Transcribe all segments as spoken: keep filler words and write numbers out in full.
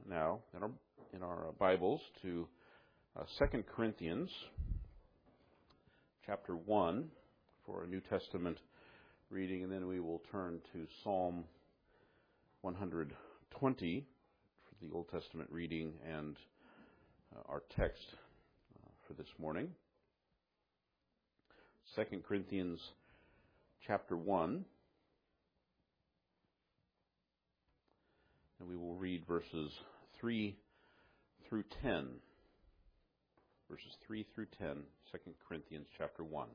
now in our, in our Bibles to uh, Second Corinthians chapter one for a New Testament reading, and then we will turn to Psalm one hundred twenty for the Old Testament reading and uh, our text uh, for this morning. Second Corinthians chapter one. And we will read verses three through ten. Verses three through ten, Second Corinthians chapter one.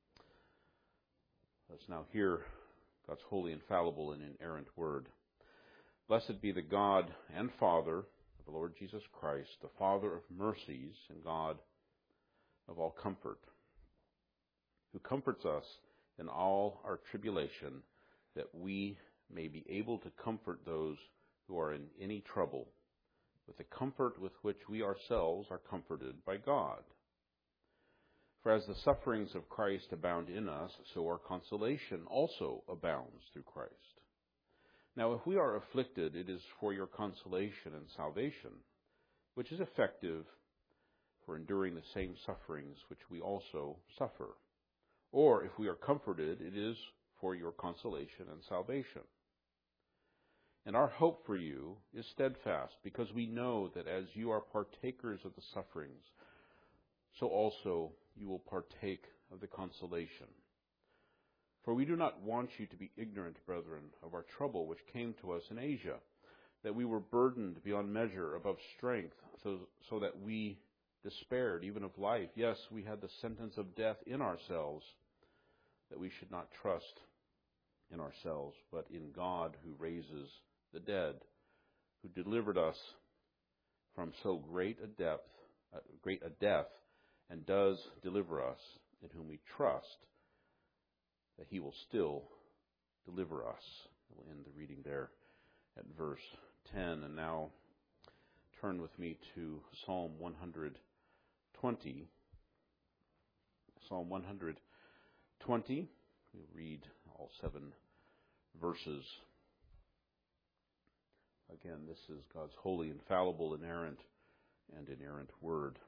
Let's now hear God's holy, infallible, and inerrant word. Blessed be the God and Father of the Lord Jesus Christ, the Father of mercies and God of all comfort, who comforts us in all our tribulation, that we may be able to comfort those who are in any trouble, with the comfort with which we ourselves are comforted by God. For as the sufferings of Christ abound in us, so our consolation also abounds through Christ. Now if we are afflicted, it is for your consolation and salvation, which is effective for enduring the same sufferings which we also suffer. Or if we are comforted, it is for your consolation and salvation. And our hope for you is steadfast, because we know that as you are partakers of the sufferings, so also you will partake of the consolation. For we do not want you to be ignorant, brethren, of our trouble which came to us in Asia, that we were burdened beyond measure, above strength, so, so that we despaired even of life. Yes, we had the sentence of death in ourselves, that we should not trust in ourselves, but in God who raises the dead, who delivered us from so great a depth, uh, great a death, and does deliver us, in whom we trust that he will still deliver us. We'll end the reading there at verse ten. And now turn with me to Psalm one hundred twenty. Psalm one hundred twenty. We'll read all seven verses. Again, this is God's holy, infallible, inerrant, and inerrant word.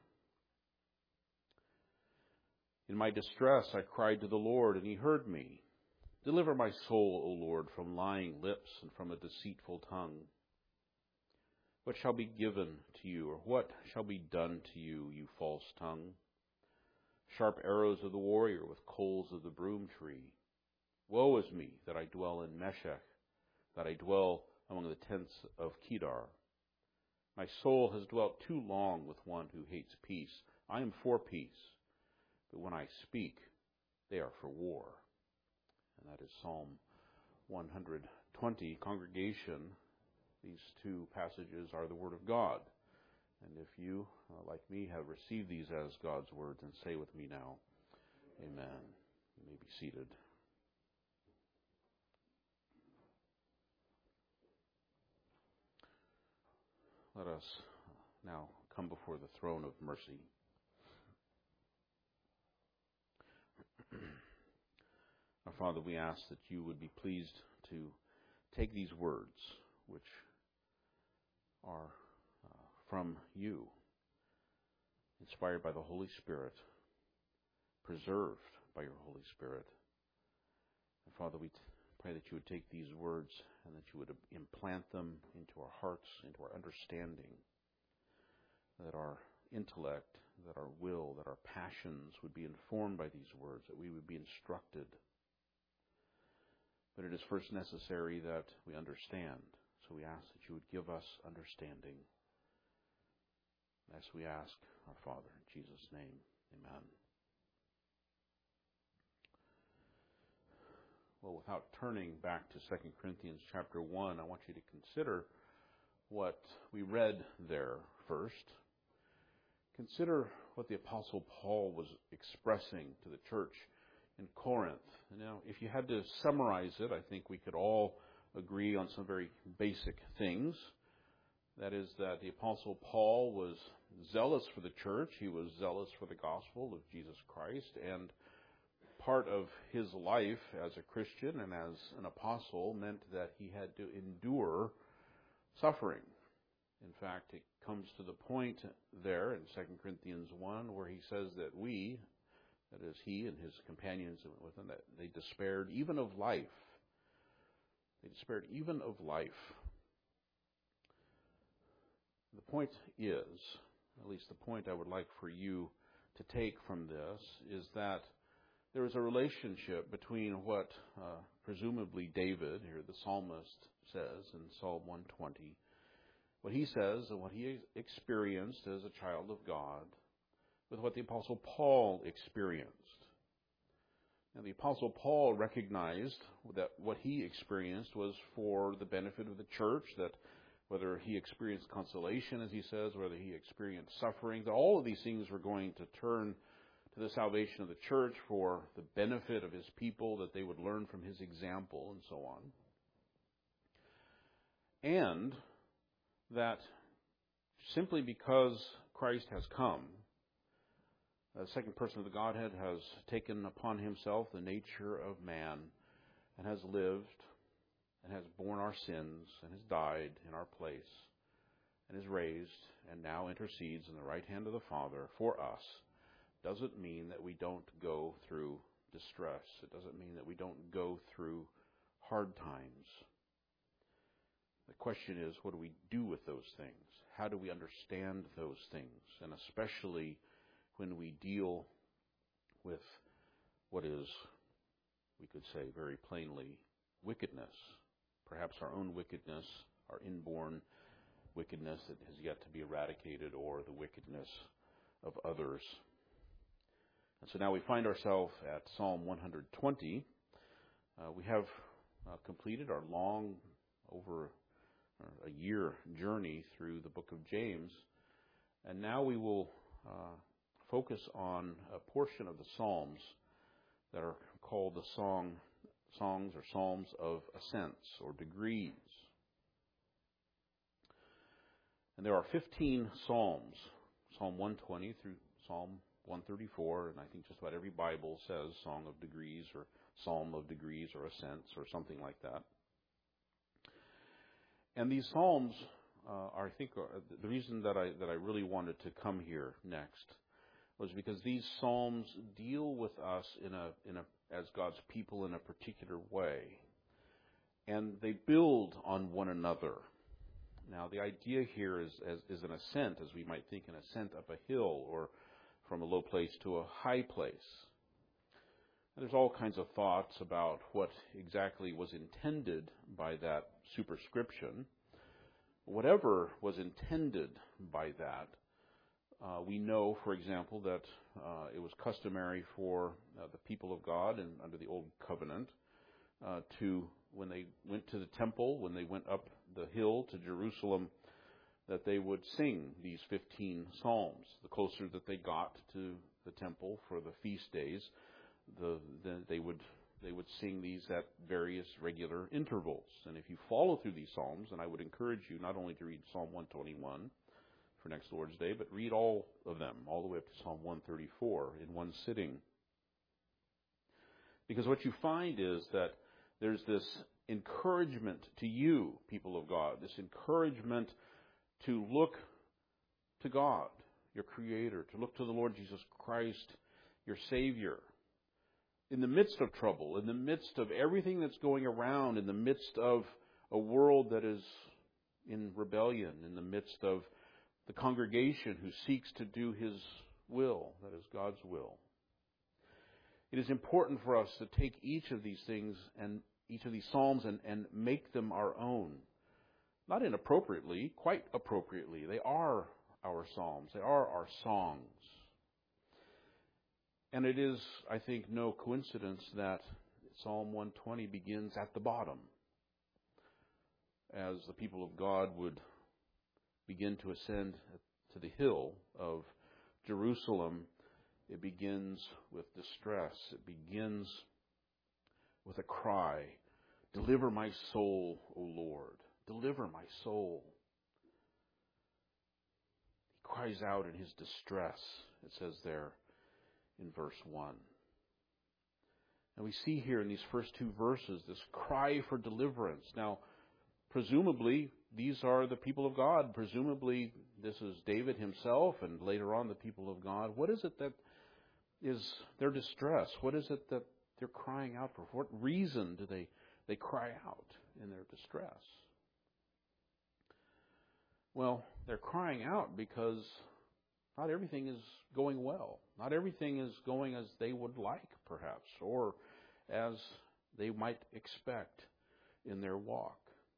In my distress I cried to the Lord, and he heard me. Deliver my soul, O Lord, from lying lips and from a deceitful tongue. What shall be given to you, or what shall be done to you, you false tongue? Sharp arrows of the warrior with coals of the broom tree. Woe is me that I dwell in Meshech, that I dwell among the tents of Kedar. My soul has dwelt too long with one who hates peace. I am for peace, but when I speak, they are for war. And that is Psalm one hundred twenty. Congregation, these two passages are the Word of God. And if you, uh, like me, have received these as God's Word, then say with me now, Amen. You may be seated. Let us now come before the throne of mercy. Our Father, we ask that you would be pleased to take these words, which are uh, from you, inspired by the Holy Spirit, preserved by your Holy Spirit. And Father, we t- pray that you would take these words and that you would implant them into our hearts, into our understanding, that our intellect, that our will, that our passions would be informed by these words, that we would be instructed. But it is first necessary that we understand. So we ask that you would give us understanding. As we ask our Father, in Jesus' name, amen. Well, without turning back to Second Corinthians chapter one, I want you to consider what we read there first. Consider what the Apostle Paul was expressing to the church in Corinth. Now, if you had to summarize it, I think we could all agree on some very basic things. That is that the Apostle Paul was zealous for the church. He was zealous for the gospel of Jesus Christ, and part of his life as a Christian and as an apostle meant that he had to endure suffering. In fact, it comes to the point there in Second Corinthians one where he says that we, that is he and his companions with him, that they despaired even of life. They despaired even of life. The point is, at least the point I would like for you to take from this, is that there is a relationship between what uh, presumably David, here the psalmist, says in Psalm one twenty, what he says and what he experienced as a child of God, with what the Apostle Paul experienced. And the Apostle Paul recognized that what he experienced was for the benefit of the church, that whether he experienced consolation, as he says, whether he experienced suffering, that all of these things were going to turn to the salvation of the church for the benefit of his people, that they would learn from his example, and so on. And that simply because Christ has come, the second person of the Godhead has taken upon himself the nature of man and has lived and has borne our sins and has died in our place and is raised and now intercedes in the right hand of the Father for us, doesn't mean that we don't go through distress. It doesn't mean that we don't go through hard times. The question is, what do we do with those things? How do we understand those things? And especially when we deal with what is, we could say very plainly, wickedness. Perhaps our own wickedness, our inborn wickedness that has yet to be eradicated, or the wickedness of others. And so now we find ourselves at Psalm one twenty. Uh, we have uh, completed our long, over a year journey through the book of James. And now we will uh, focus on a portion of the Psalms that are called the song, songs or psalms of ascents or degrees. And there are fifteen psalms, Psalm one twenty through Psalm one thirty-four, and I think just about every Bible says Song of Degrees or Psalm of Degrees or Ascents or something like that. And these psalms uh, are, I think, are, the reason that I that I really wanted to come here next was because these psalms deal with us in a in a as God's people in a particular way, and they build on one another. Now, the idea here is as, is an ascent, as we might think, an ascent up a hill or from a low place to a high place. And there's all kinds of thoughts about what exactly was intended by that superscription. Whatever was intended by that, uh, we know, for example, that uh, it was customary for uh, the people of God and under the Old Covenant uh, to, when they went to the temple, when they went up the hill to Jerusalem, that they would sing these fifteen psalms. The closer that they got to the temple for the feast days, the, the they would they would sing these at various regular intervals. And if you follow through these psalms, and I would encourage you not only to read Psalm one twenty-one for next Lord's Day, but read all of them, all the way up to Psalm one thirty-four in one sitting. Because what you find is that there's this encouragement to you, people of God, this encouragement to look to God, your Creator, to look to the Lord Jesus Christ, your Savior, in the midst of trouble, in the midst of everything that's going around, in the midst of a world that is in rebellion, in the midst of the congregation who seeks to do His will, that is God's will. It is important for us to take each of these things and each of these psalms and, and make them our own. Not inappropriately, quite appropriately. They are our psalms. They are our songs. And it is, I think, no coincidence that Psalm one twenty begins at the bottom. As the people of God would begin to ascend to the hill of Jerusalem, it begins with distress. It begins with a cry, "Deliver my soul, O Lord. Deliver my soul." He cries out in his distress, it says there in verse one. And we see here in these first two verses this cry for deliverance. Now, presumably these are the people of God. Presumably this is David himself and later on the people of God. What is it that is their distress? What is it that they're crying out for? For what reason do they, they cry out in their distress? Well, they're crying out because not everything is going well. Not everything is going as they would like, perhaps, or as they might expect in their walk.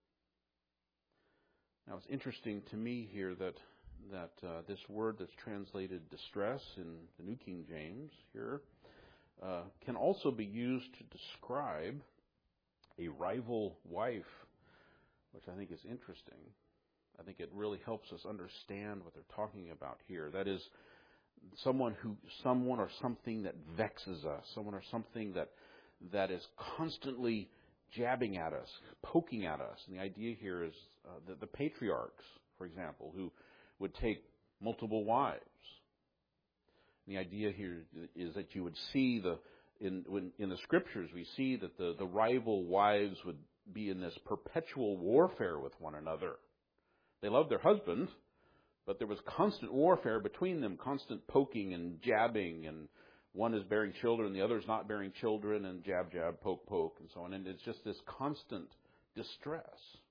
Now, it's interesting to me here that that uh, this word that's translated distress in the New King James here uh, can also be used to describe a rival wife, which I think is interesting. I think it really helps us understand what they're talking about here. That is, someone who, someone or something that vexes us, someone or something that that is constantly jabbing at us, poking at us. And the idea here is uh, the, the patriarchs, for example, who would take multiple wives. And the idea here is that you would see the in when, in the scriptures we see that the, the rival wives would be in this perpetual warfare with one another. They loved their husbands, but there was constant warfare between them, constant poking and jabbing, and one is bearing children, the other is not bearing children, and jab, jab, poke, poke, and so on. And it's just this constant distress.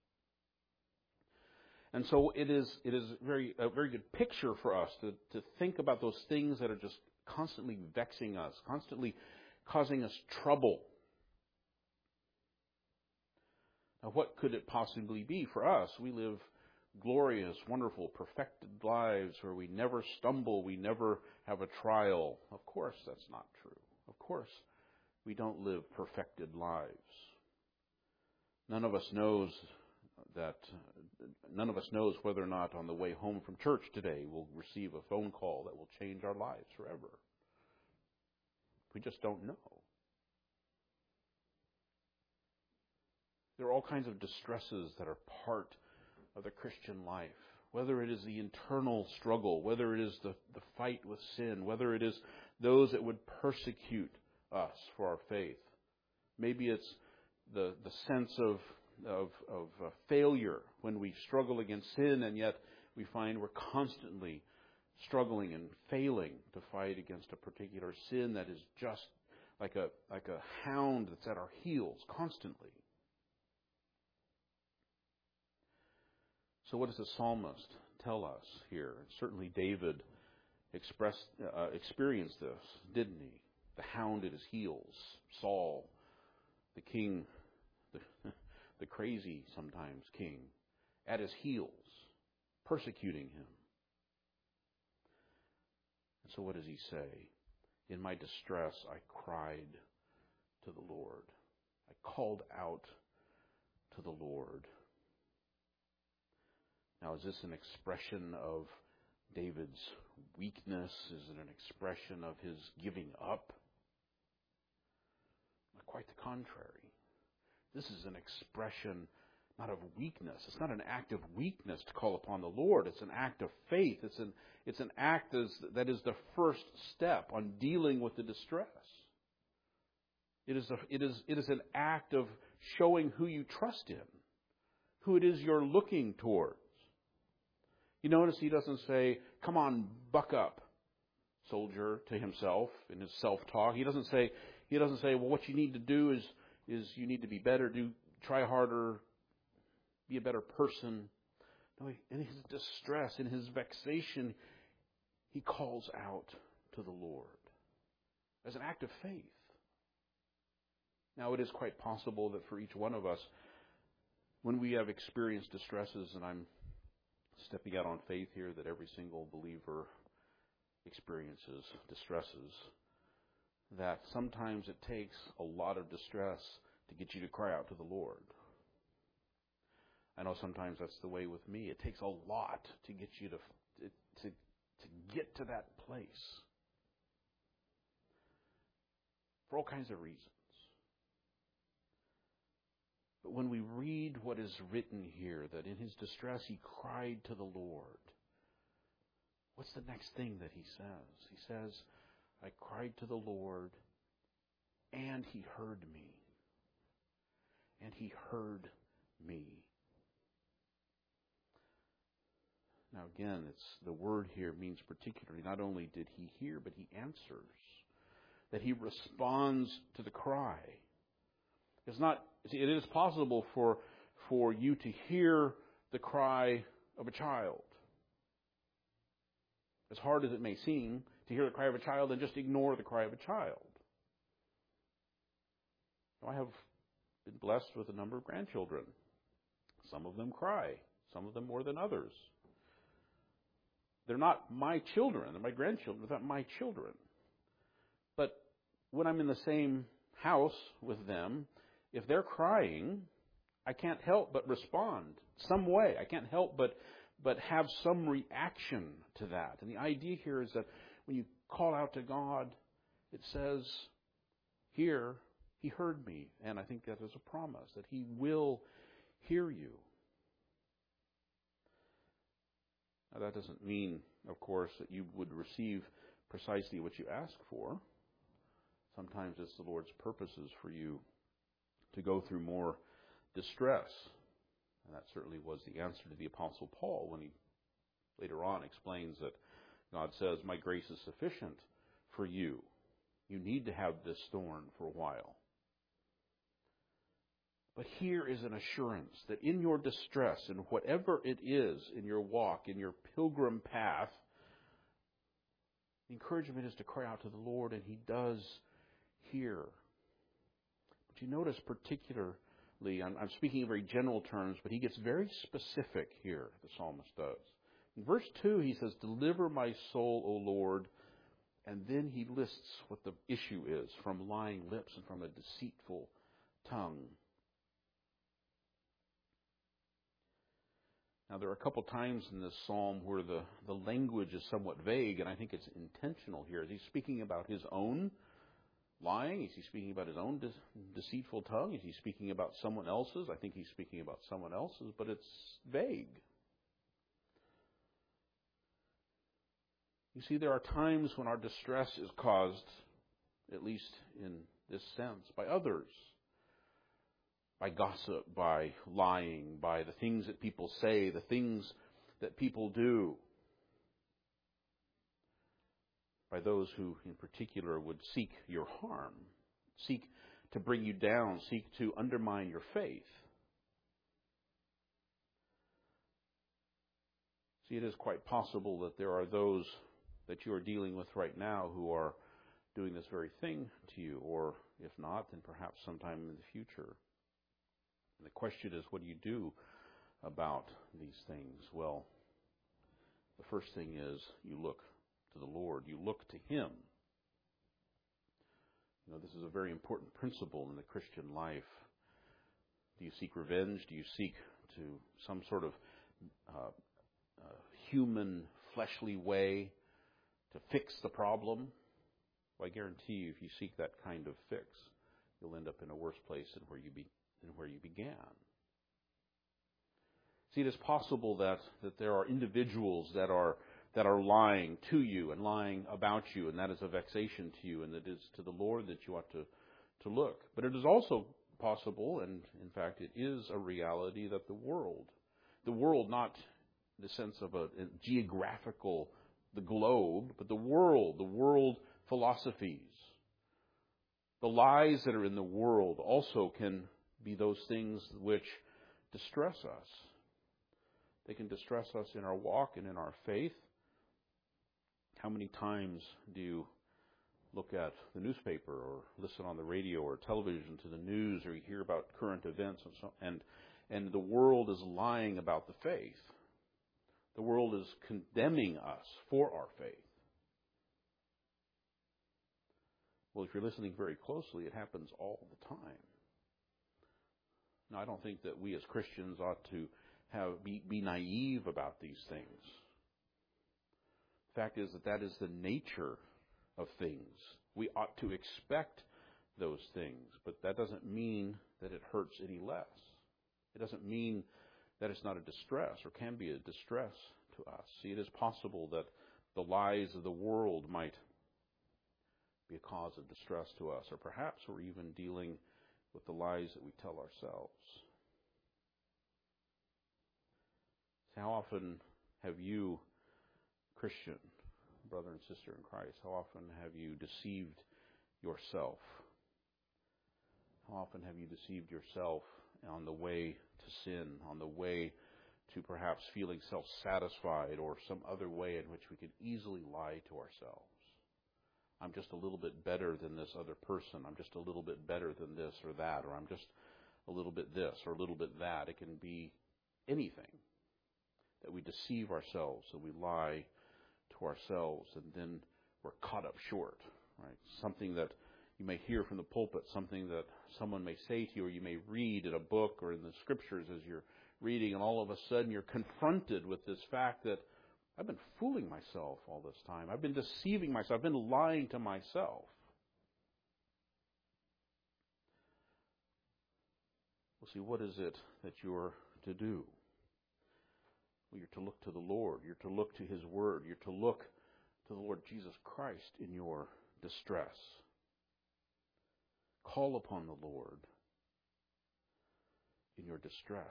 And so it is it is very a very good picture for us to, to think about those things that are just constantly vexing us, constantly causing us trouble. Now, what could it possibly be for us? We live glorious, wonderful, perfected lives where we never stumble, we never have a trial. Of course, that's not true. Of course, we don't live perfected lives. None of us knows that, none of us knows whether or not on the way home from church today we'll receive a phone call that will change our lives forever. We just don't know. There are all kinds of distresses that are part of the Christian life, whether it is the internal struggle, whether it is the, the fight with sin, whether it is those that would persecute us for our faith. Maybe it's the, the sense of, of, of uh, failure when we struggle against sin, and yet we find we're constantly struggling and failing to fight against a particular sin that is just like a, like a hound that's at our heels constantly. So what does the psalmist tell us here? Certainly David expressed, uh, experienced this, didn't he? The hound at his heels, Saul, the king, the, the crazy sometimes king, at his heels, persecuting him. And so what does he say? In my distress I cried to the Lord. I called out to the Lord. Now, is this an expression of David's weakness? Is it an expression of his giving up? Quite the contrary. This is an expression not of weakness. It's not an act of weakness to call upon the Lord. It's an act of faith. It's an, it's an act that is, that is the first step on dealing with the distress. It is, a, it is, it is an act of showing who you trust in, who it is you're looking towards. You notice he doesn't say, come on, buck up, soldier, to himself in his self-talk. He doesn't say, he doesn't say, well, what you need to do is, is you need to be better, do, try harder, be a better person. No, in his distress, in his vexation, he calls out to the Lord as an act of faith. Now, it is quite possible that for each one of us, when we have experienced distresses, and I'm stepping out on faith here that every single believer experiences distresses, that sometimes it takes a lot of distress to get you to cry out to the Lord. I know sometimes that's the way with me. It takes a lot to get you to to to get to that place for all kinds of reasons. But when we read what is written here, that in his distress he cried to the Lord, what's the next thing that he says? He says, I cried to the Lord, and he heard me. And he heard me. Now again, it's the word here means particularly, not only did he hear, but he answers. That he responds to the cry. It's not, see, it is possible for, for you to hear the cry of a child. As hard as it may seem to hear the cry of a child and just ignore the cry of a child. I have been blessed with a number of grandchildren. Some of them cry, some of them more than others. They're not my children, they're my grandchildren, they're not my children. But when I'm in the same house with them, if they're crying, I can't help but respond some way. I can't help but but have some reaction to that. And the idea here is that when you call out to God, it says, here, he heard me. And I think that is a promise, that he will hear you. Now, that doesn't mean, of course, that you would receive precisely what you ask for. Sometimes it's the Lord's purposes for you to go through more distress. And that certainly was the answer to the Apostle Paul when he later on explains that God says, my grace is sufficient for you. You need to have this thorn for a while. But here is an assurance that in your distress, in whatever it is in your walk, in your pilgrim path, the encouragement is to cry out to the Lord, and he does hear. But you notice particularly, I'm, I'm speaking in very general terms, but he gets very specific here, the psalmist does. In verse two, he says, deliver my soul, O Lord. And then he lists what the issue is, from lying lips and from a deceitful tongue. Now, there are a couple times in this psalm where the, the language is somewhat vague, and I think it's intentional here. Is he speaking about his own lying? Is he speaking about his own de- deceitful tongue? Is he speaking about someone else's? I think he's speaking about someone else's, but it's vague. You see, there are times when our distress is caused, at least in this sense, by others. By gossip, by lying, by the things that people say, the things that people do. By those who, in particular, would seek your harm, seek to bring you down, seek to undermine your faith. See, it is quite possible that there are those that you are dealing with right now who are doing this very thing to you, or if not, then perhaps sometime in the future. And the question is, what do you do about these things? Well, the first thing is you look to the Lord. You look to him. You know, this is a very important principle in the Christian life. Do you seek revenge? Do you seek to some sort of uh, uh, human, fleshly way to fix the problem? Well, I guarantee you, if you seek that kind of fix, you'll end up in a worse place than where you be, than where you began. See, it is possible that, that there are individuals that are that are lying to you and lying about you, and that is a vexation to you, and it is to the Lord that you ought to, to look. But it is also possible, and in fact it is a reality, that the world, the world not in the sense of a, a geographical, the globe, but the world, the world philosophies, the lies that are in the world also can be those things which distress us. They can distress us in our walk and in our faith. How many times do you look at the newspaper or listen on the radio or television to the news, or you hear about current events and so and and the world is lying about the faith. The world is condemning us for our faith. Well, if you're listening very closely, it happens all the time. Now, I don't think that we as Christians ought to have be, be naive about these things. The fact is that that is the nature of things. We ought to expect those things, but that doesn't mean that it hurts any less. It doesn't mean that it's not a distress, or can be a distress to us. See, it is possible that the lies of the world might be a cause of distress to us, or perhaps we're even dealing with the lies that we tell ourselves. How often have you, Christian, brother and sister in Christ, how often have you deceived yourself? How often have you deceived yourself on the way to sin, on the way to perhaps feeling self-satisfied, or some other way in which we could easily lie to ourselves? I'm just a little bit better than this other person. I'm just a little bit better than this or that, or I'm just a little bit this or a little bit that. It can be anything that we deceive ourselves and we lie to ourselves, and then we're caught up short, right? Something that you may hear from the pulpit, something that someone may say to you, or you may read in a book or in the scriptures as you're reading, and all of a sudden you're confronted with this fact that I've been fooling myself all this time. I've been deceiving myself. I've been lying to myself. Well, see, what is it that you're to do? Well, you're to look to the Lord. You're to look to His Word. You're to look to the Lord Jesus Christ in your distress. Call upon the Lord in your distress.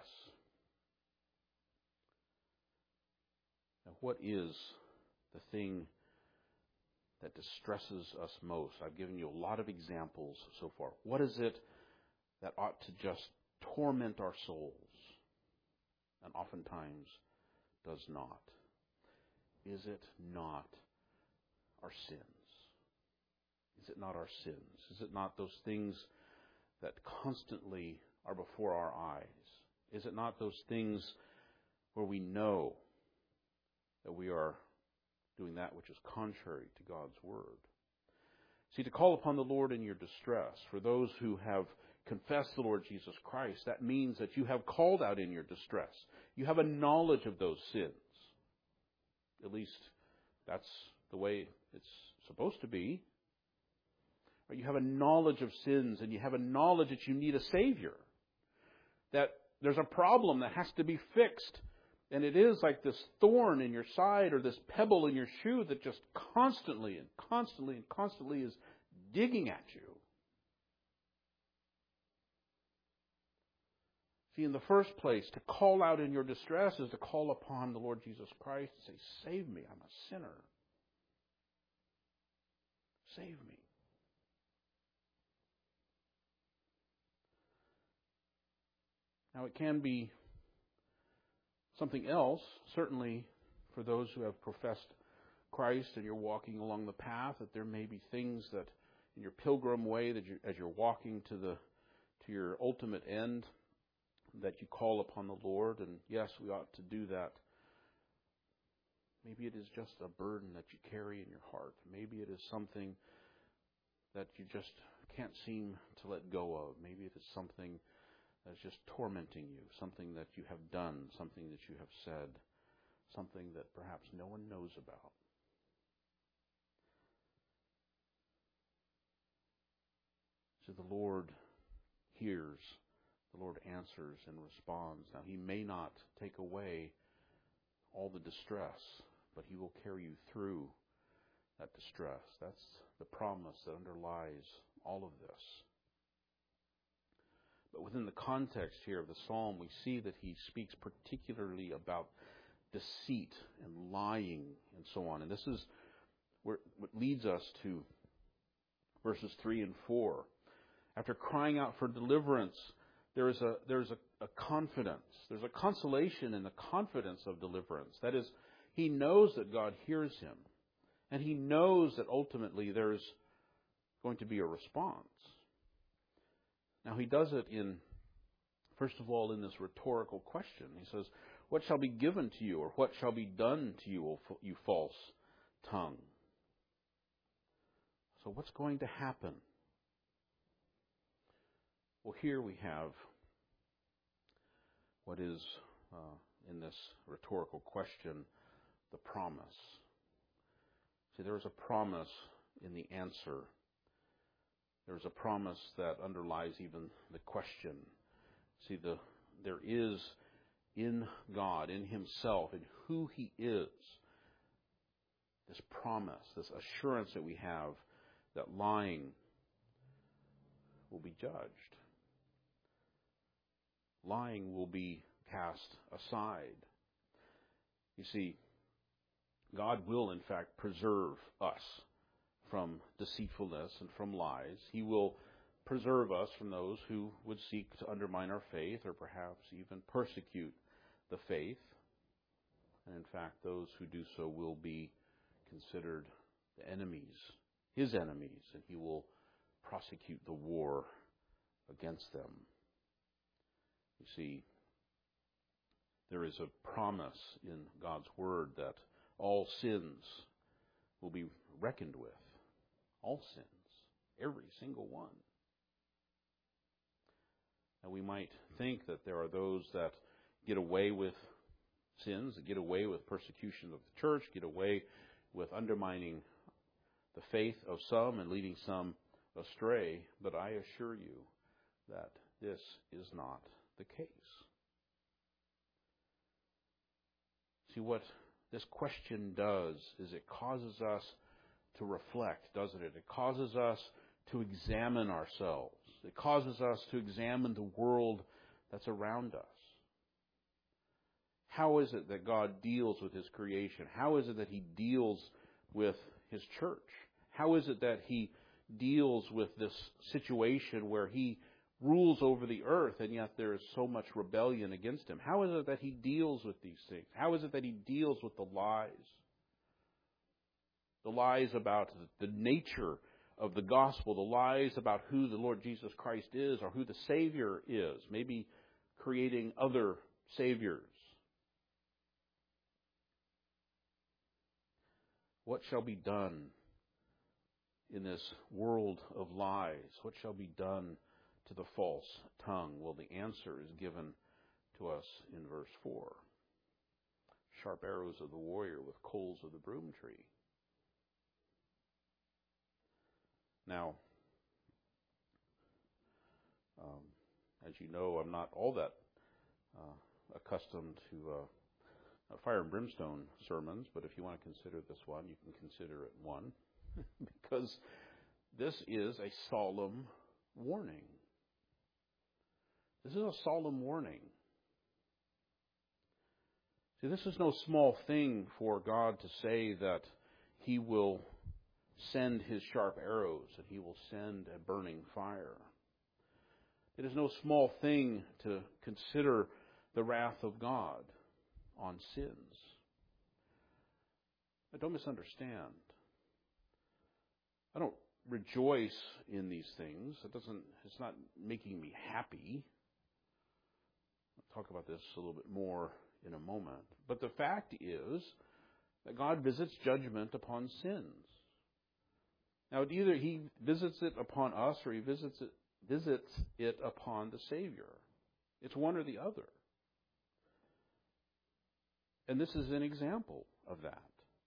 Now, what is the thing that distresses us most? I've given you a lot of examples so far. What is it that ought to just torment our souls, and oftentimes does not? Is it not our sins? Is it not our sins? Is it not those things that constantly are before our eyes? Is it not those things where we know that we are doing that which is contrary to God's Word? See, to call upon the Lord in your distress, for those who have confessed the Lord Jesus Christ, that means that you have called out in your distress. You have a knowledge of those sins. At least that's the way it's supposed to be. You have a knowledge of sins, and you have a knowledge that you need a Savior. That there's a problem that has to be fixed. And it is like this thorn in your side or this pebble in your shoe that just constantly and constantly and constantly is digging at you. See, in the first place, to call out in your distress is to call upon the Lord Jesus Christ and say, save me, I'm a sinner. Save me. Now, it can be something else, certainly for those who have professed Christ and you're walking along the path, that there may be things that in your pilgrim way, that you, as you're walking to the to your ultimate end, that you call upon the Lord. And yes, we ought to do that. Maybe it is just a burden that you carry in your heart. Maybe it is something that you just can't seem to let go of. Maybe it is something that's just tormenting you, something that you have done, something that you have said, something that perhaps no one knows about. So the Lord hears, the Lord answers and responds. Now, He may not take away all the distress, but He will carry you through that distress. That's the promise that underlies all of this. But within the context here of the psalm, we see that he speaks particularly about deceit and lying and so on. And this is where, what leads us to verses three and four. After crying out for deliverance, there is a there is a, a confidence. There's a consolation in the confidence of deliverance. That is, he knows that God hears him. And he knows that ultimately there is going to be a response. Now, he does it in, first of all, in this rhetorical question. He says, what shall be given to you, or what shall be done to you, O you false tongue? So what's going to happen? Well, here we have what is, uh, in this rhetorical question, the promise. See, there is a promise in the answer. There's a promise that underlies even the question. See, the there is in God, in Himself, in who He is, this promise, this assurance that we have that lying will be judged. Lying will be cast aside. You see, God will, in fact, preserve us from deceitfulness and from lies. He will preserve us from those who would seek to undermine our faith or perhaps even persecute the faith. And in fact, those who do so will be considered the enemies, his enemies, and he will prosecute the war against them. You see, there is a promise in God's word that all sins will be reckoned with. All sins. Every single one. And we might think that there are those that get away with sins, that get away with persecution of the church, get away with undermining the faith of some and leading some astray. But I assure you that this is not the case. See, what this question does is it causes us to reflect, doesn't it? It causes us to examine ourselves. It causes us to examine the world that's around us. How is it that God deals with his creation? How is it that he deals with his church? How is it that he deals with this situation where he rules over the earth and yet there is so much rebellion against him? How is it that he deals with these things? How is it that he deals with the lies? The lies about the nature of the gospel, the lies about who the Lord Jesus Christ is or who the Savior is, maybe creating other saviors. What shall be done in this world of lies? What shall be done to the false tongue? Well, the answer is given to us in verse four. Sharp arrows of the warrior with coals of the broom tree. Now, um, as you know, I'm not all that uh, accustomed to uh, fire and brimstone sermons, but if you want to consider this one, you can consider it one, because this is a solemn warning. This is a solemn warning. See, this is no small thing for God to say that he will send his sharp arrows and he will send a burning fire. It is no small thing to consider the wrath of God on sins. But don't misunderstand. I don't rejoice in these things. It doesn't, it's not making me happy. I'll talk about this a little bit more in a moment. But the fact is that God visits judgment upon sins. Now, either he visits it upon us or he visits it, visits it upon the Savior. It's one or the other. And this is an example of that.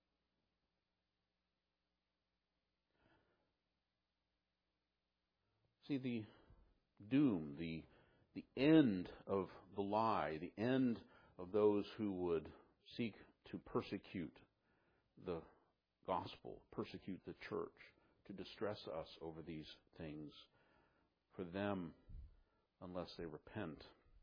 See, the doom, the, the end of the lie, the end of those who would seek to persecute the gospel, persecute the church, to distress us over these things, for them, unless they repent,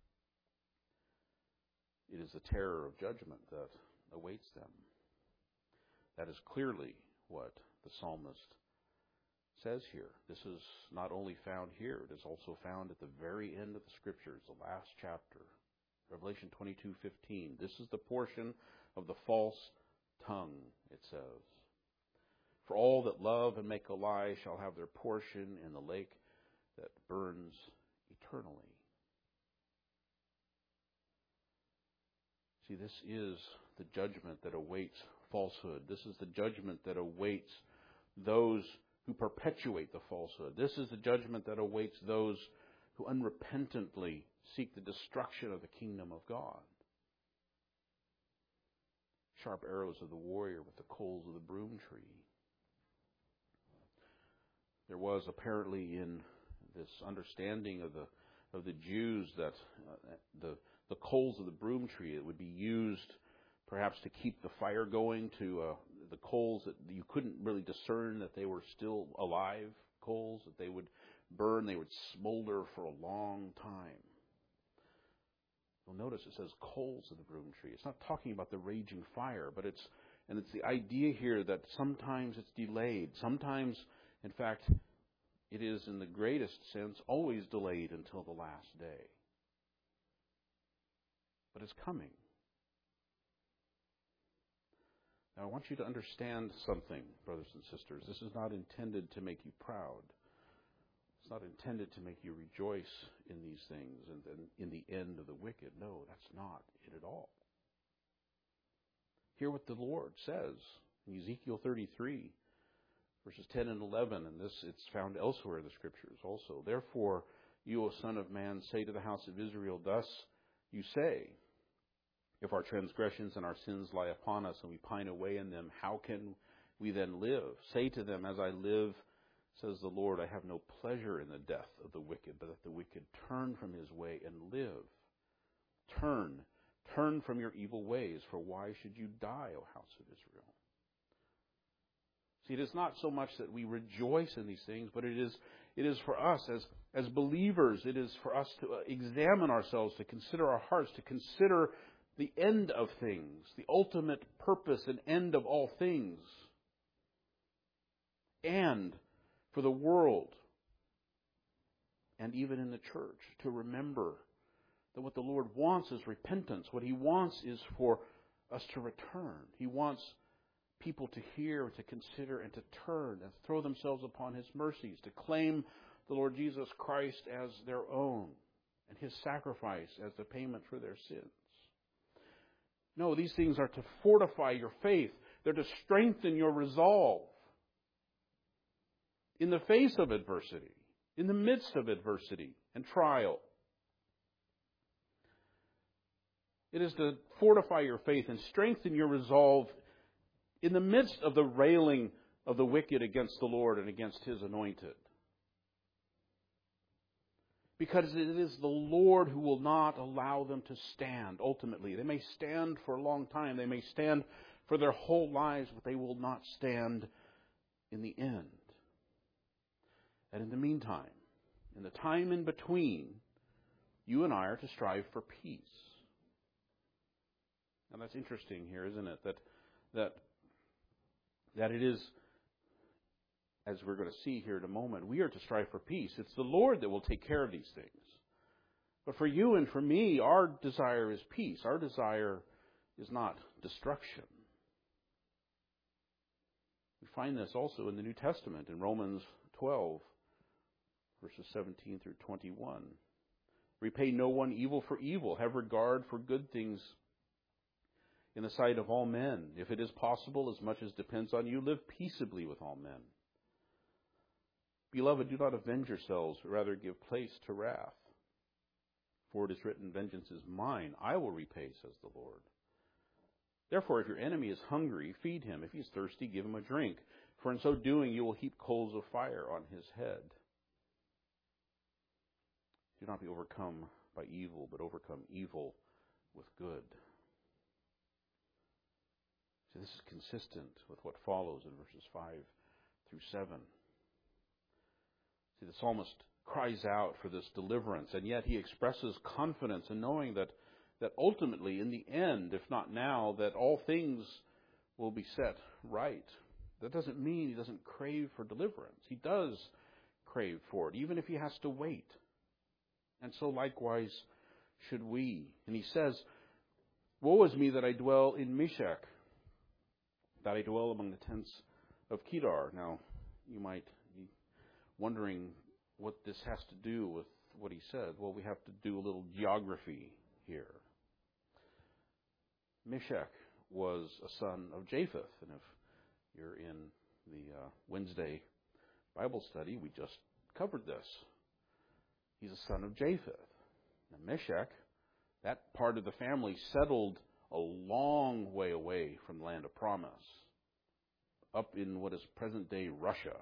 it is the terror of judgment that awaits them. That is clearly what the psalmist says here. This is not only found here, it is also found at the very end of the Scriptures, the last chapter, Revelation twenty-two fifteen. This is the portion of the false tongue, it says. For all that love and make a lie shall have their portion in the lake that burns eternally. See, this is the judgment that awaits falsehood. This is the judgment that awaits those who perpetuate the falsehood. This is the judgment that awaits those who unrepentantly seek the destruction of the kingdom of God. Sharp arrows of the warrior with the coals of the broom tree. There was apparently in this understanding of the of the Jews that uh, the the coals of the broom tree, it would be used perhaps to keep the fire going, to uh, the coals that you couldn't really discern that they were still alive coals, that they would burn, they would smolder for a long time. You'll notice it says coals of the broom tree. It's not talking about the raging fire, but it's, and it's the idea here that sometimes it's delayed. Sometimes, in fact, it is in the greatest sense always delayed until the last day. But it's coming. Now, I want you to understand something, brothers and sisters. This is not intended to make you proud. It's not intended to make you rejoice in these things and then in the end of the wicked. No, that's not it at all. Hear what the Lord says in Ezekiel thirty-three, verses ten and eleven, and this it's found elsewhere in the Scriptures also. Therefore, you, O Son of Man, say to the house of Israel, thus you say, if our transgressions and our sins lie upon us and we pine away in them, how can we then live? Say to them, as I live, says the Lord, I have no pleasure in the death of the wicked, but that the wicked turn from his way and live. Turn, turn from your evil ways, for why should you die, O house of Israel? See, it is not so much that we rejoice in these things, but it is it is for us as, as believers, it is for us to examine ourselves, to consider our hearts, to consider the end of things, the ultimate purpose and end of all things. And for the world, and even in the church, to remember that what the Lord wants is repentance. What He wants is for us to return. He wants people to hear, to consider, and to turn and throw themselves upon His mercies, to claim the Lord Jesus Christ as their own and His sacrifice as the payment for their sins. No, these things are to fortify your faith. They're to strengthen your resolve in the face of adversity, in the midst of adversity and trial. It is to fortify your faith and strengthen your resolve in the midst of the railing of the wicked against the Lord and against His anointed. Because it is the Lord who will not allow them to stand ultimately. They may stand for a long time. They may stand for their whole lives, but they will not stand in the end. And in the meantime, in the time in between, you and I are to strive for peace. And that's interesting here, isn't it? That that that it is, as we're going to see here in a moment, we are to strive for peace. It's the Lord that will take care of these things. But for you and for me, our desire is peace. Our desire is not destruction. We find this also in the New Testament, in Romans twelve, verses seventeen through twenty-one. Repay no one evil for evil. Have regard for good things in the sight of all men. If it is possible, as much as depends on you, live peaceably with all men. Beloved, do not avenge yourselves, but rather give place to wrath. For it is written, vengeance is mine, I will repay, says the Lord. Therefore, if your enemy is hungry, feed him. If he is thirsty, give him a drink. For in so doing, you will heap coals of fire on his head. Do not be overcome by evil, but overcome evil with good. So this is consistent with what follows in verses five through seven. See, the psalmist cries out for this deliverance, and yet he expresses confidence in knowing that, that ultimately, in the end, if not now, that all things will be set right. That doesn't mean he doesn't crave for deliverance. He does crave for it, even if he has to wait. And so likewise should we. And he says, woe is me that I dwell in Meshach, that I dwell among the tents of Kedar. Now, you might be wondering what this has to do with what he said. Well, we have to do a little geography here. Meshach was a son of Japheth. And if you're in the uh, Wednesday Bible study, we just covered this. He's a son of Japheth. Now, Meshach, that part of the family, settled a long way away from the land of promise, up in what is present-day Russia.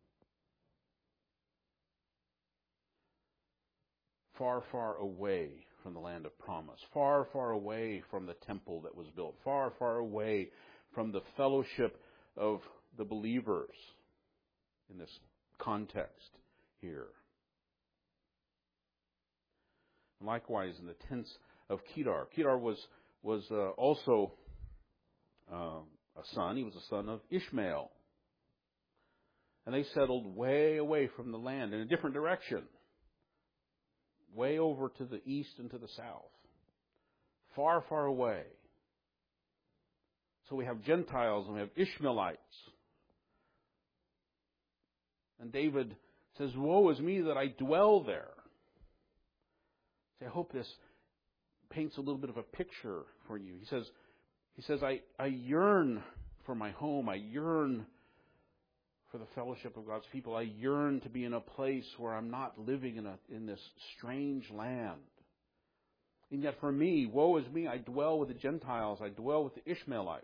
Far, far away from the land of promise. Far, far away from the temple that was built. Far, far away from the fellowship of the believers in this context here. And likewise, in the tents of Kedar. Kedar was was uh, also uh, a son. He was a son of Ishmael. And they settled way away from the land in a different direction. Way over to the east and to the south. Far, far away. So we have Gentiles and we have Ishmaelites. And David says, woe is me that I dwell there. So I hope this paints a little bit of a picture for you. He says, he says, I, I yearn for my home. I yearn for the fellowship of God's people. I yearn to be in a place where I'm not living in a in this strange land. And yet for me, woe is me, I dwell with the Gentiles. I dwell with the Ishmaelites.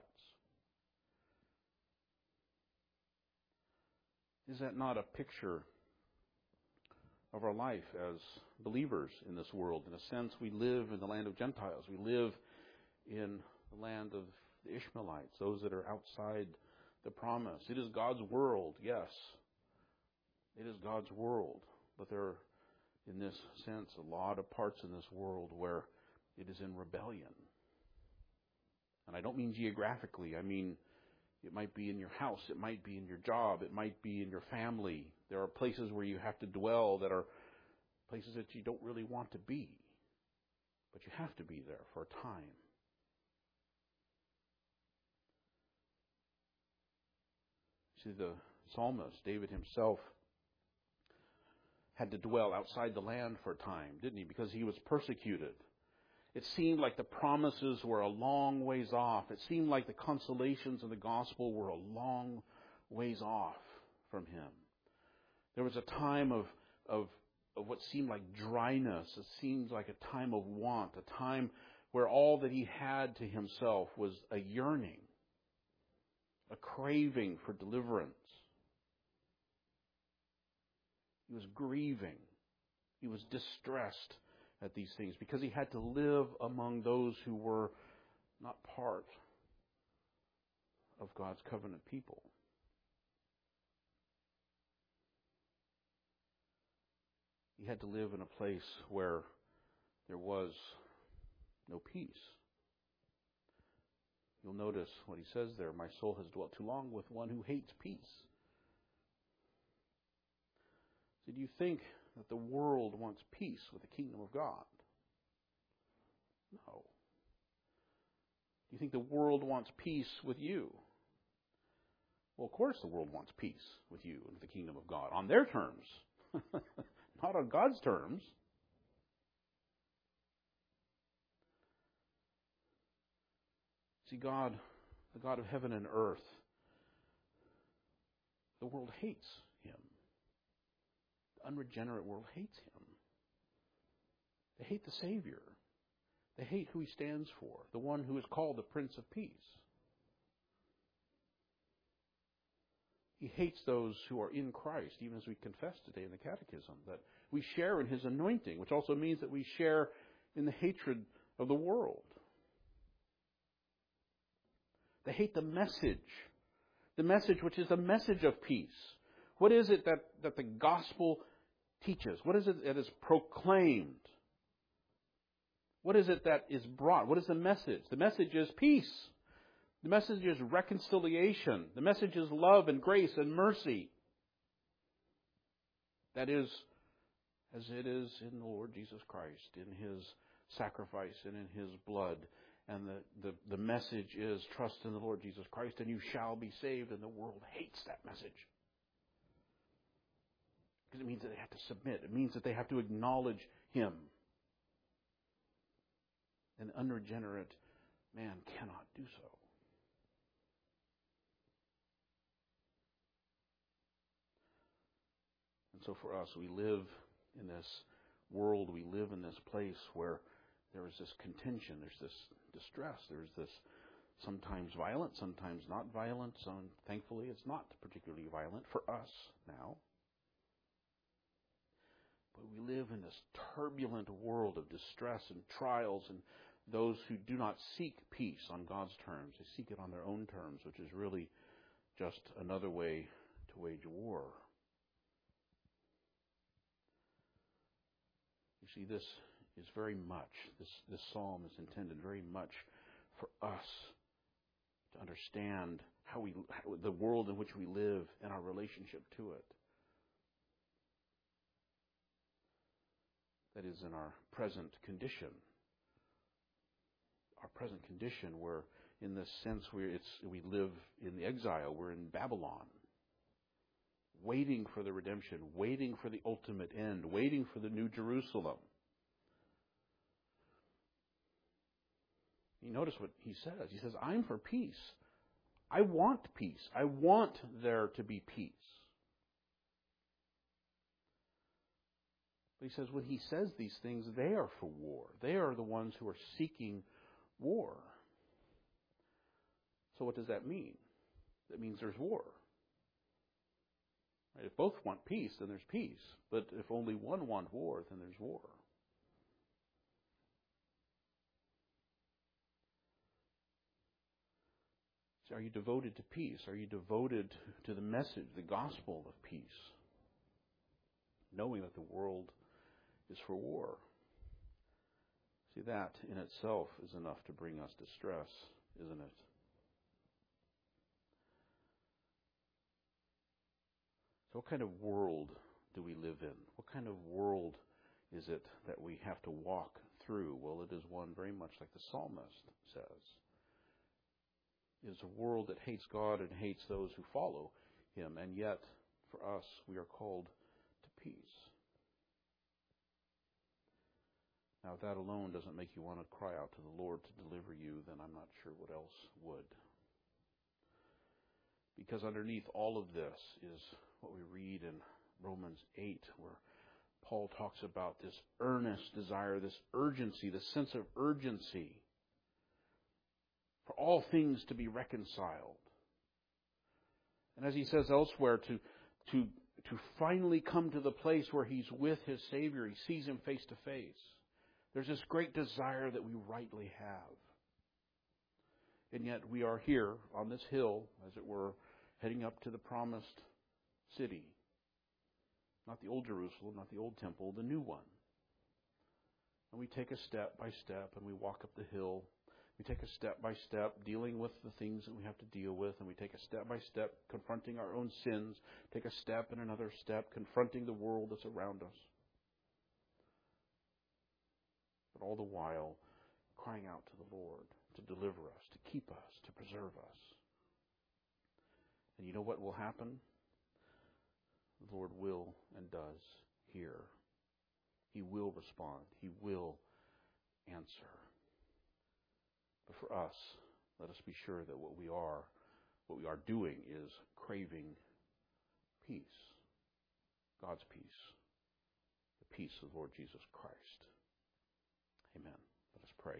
Is that not a picture of our life as believers in this world? In a sense, we live in the land of Gentiles. We live in the land of the Ishmaelites, those that are outside the promise. It is God's world, yes. It is God's world. But there are, in this sense, a lot of parts in this world where it is in rebellion. And I don't mean geographically. I mean, it might be in your house. It might be in your job. It might be in your family. There are places where you have to dwell that are places that you don't really want to be. But you have to be there for a time. See, the psalmist, David himself, had to dwell outside the land for a time, didn't he? Because he was persecuted. It seemed like the promises were a long ways off. It seemed like the consolations of the gospel were a long ways off from him. There was a time of, of, of what seemed like dryness. It seemed like a time of want, a time where all that he had to himself was a yearning, a craving for deliverance. He was grieving. He was distressed at these things because he had to live among those who were not part of God's covenant people. He had to live in a place where there was no peace. You'll notice what he says there, my soul has dwelt too long with one who hates peace. So do you think that the world wants peace with the kingdom of God? No. Do you think the world wants peace with you? Well, of course the world wants peace with you and the kingdom of God, on their terms, not on God's terms. See, God, the God of heaven and earth, the world hates him. The unregenerate world hates him. They hate the Savior. They hate who he stands for, the one who is called the Prince of Peace. He hates those who are in Christ, even as we confess today in the Catechism, that we share in his anointing, which also means that we share in the hatred of the world. They hate the message, the message which is the message of peace. What is it that, that the gospel teaches? What is it that is proclaimed? What is it that is brought? What is the message? The message is peace. The message is reconciliation. The message is love and grace and mercy. That is, as it is in the Lord Jesus Christ, in his sacrifice and in his blood. And the, the, the message is trust in the Lord Jesus Christ and you shall be saved. And the world hates that message. Because it means that they have to submit. It means that they have to acknowledge him. An unregenerate man cannot do so. And so for us, we live in this world, we live in this place where there is this contention, there's this distress, there's this sometimes violent, sometimes not violent. So thankfully, it's not particularly violent for us now. But we live in this turbulent world of distress and trials, and those who do not seek peace on God's terms, they seek it on their own terms, which is really just another way to wage a war. You see, this is very much, this, this psalm is intended very much for us to understand how we, how, the world in which we live and our relationship to it. That is, in our present condition. Our present condition, where in this sense we it's we live in the exile, we're in Babylon, waiting for the redemption, waiting for the ultimate end, waiting for the New Jerusalem. You notice what he says. He says, I'm for peace. I want peace. I want there to be peace. But he says when he says these things, they are for war. They are the ones who are seeking war. So what does that mean? That means there's war. Right? If both want peace, then there's peace. But if only one wants war, then there's war. So are you devoted to peace? Are you devoted to the message, the gospel of peace? Knowing that the world is for war. See, that in itself is enough to bring us distress, isn't it? So what kind of world do we live in? What kind of world is it that we have to walk through? Well, it is one very much like the psalmist says. It is a world that hates God and hates those who follow Him, and yet, for us, we are called to peace. Now, if that alone doesn't make you want to cry out to the Lord to deliver you, then I'm not sure what else would. Because underneath all of this is what we read in Romans eight, where Paul talks about this earnest desire, this urgency, this sense of urgency for all things to be reconciled. And as he says elsewhere, to, to, to finally come to the place where he's with his Savior, he sees Him face to face. There's this great desire that we rightly have. And yet we are here on this hill, as it were, heading up to the promised city. Not the old Jerusalem, not the old temple, the new one. And we take a step by step, and we walk up the hill. We take a step by step, dealing with the things that we have to deal with, and we take a step by step, confronting our own sins, take a step and another step, confronting the world that's around us. But all the while, crying out to the Lord to deliver us, to keep us, to preserve us. And you know what will happen? The Lord will and does hear. He will respond. He will answer. But for us, let us be sure that what we are, what we are doing is craving peace. God's peace. The peace of the Lord Jesus Christ. Amen. Let us pray.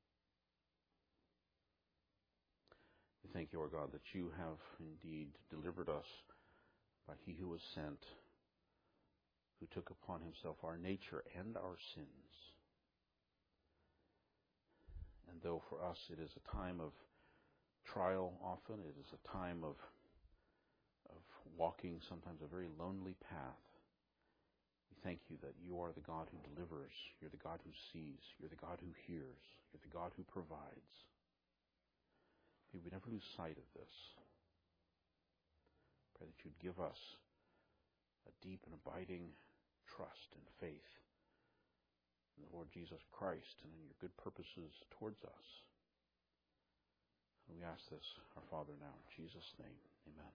We thank you, our God, that you have indeed delivered us by He who was sent, who took upon Himself our nature and our sins. And though for us it is a time of trial often, it is a time of, of walking sometimes a very lonely path, we thank you that you are the God who delivers, you're the God who sees, you're the God who hears, you're the God who provides. May we never lose sight of this. Pray that you'd give us a deep and abiding trust and faith in the Lord Jesus Christ and in your good purposes towards us. And we ask this, our Father, now in Jesus' name. Amen.